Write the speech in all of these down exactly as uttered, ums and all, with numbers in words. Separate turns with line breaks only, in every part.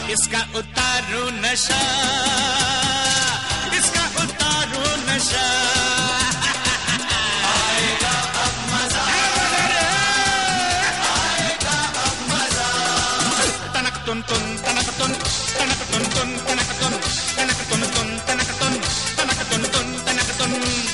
इसका उतारू नशा, इसका उतारू नशा। आएगा अब मजा, आएगा अब मजा। तनक तुन तुन तनक तुन तनक तुन तुन तनक तुन तनक तुन तुन तनक तुन तनक तुन तुन तनक तुन।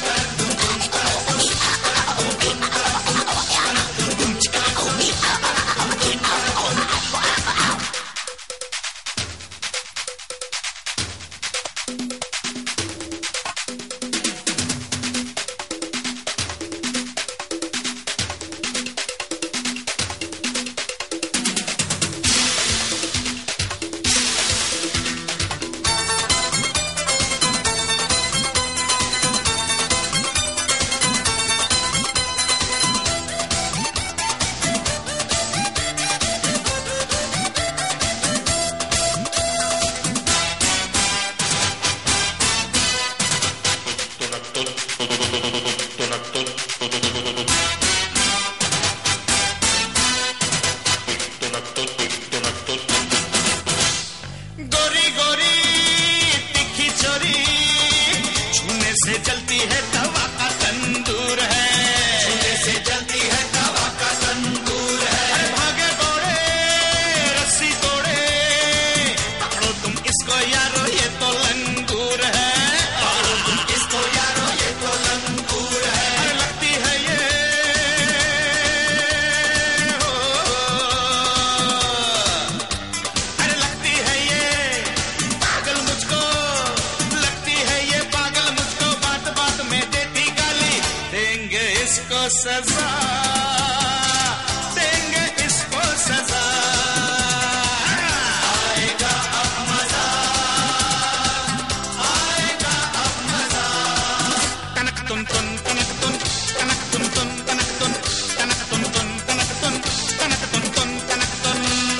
गोरी गोरी तीखी चोरी, छूने से जलती है तवा का तंदूर है, छूने से जलती है तवा का तंदूर है। अरे भागे दौड़े रस्सी तोड़े, पकड़ो तुम इसको यारो ये तो लंगूर है, पकड़ो तुम इसको यारो ये तो लंगूर है। अरे लगती है ये हो, अरे लगती है ये पागल मुझको, लगती है ये पागल मुझको, बात बात में देती गाली। देंगे इसको सजा, देंगे इसको सजा। आएगा अब मजा, आएगा अब मजा। तनक तुन तुन तनक तुन तनक तुन तुन तनक तुन तनक तुन तुन तनक तुन तनक तुन तुन तनक तुन।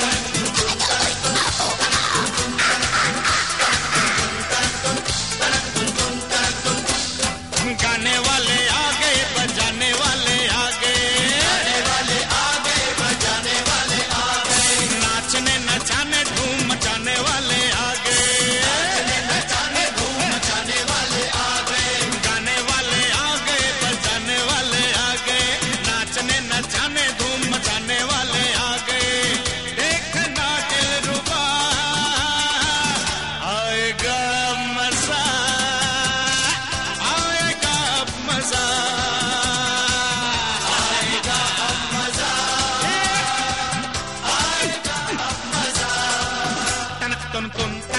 गाने वाले आ गए, बजाने वाले आ गए, गाने वाले आ गए, बजाने वाले आ गए, नाचने नचाने धूम मचाने वाले आ गए, नाचने नचाने धूम मचाने वाले आ गए, गाने वाले आ गए, बजाने वाले आ गए, नाचने नचाने धूम मचाने वाले आ गए। देखना दिलरुबा, आएगा मजा, आएगा अब मजा, आएगा अब मजा, आएगा अब मजा। तनक तुन तुन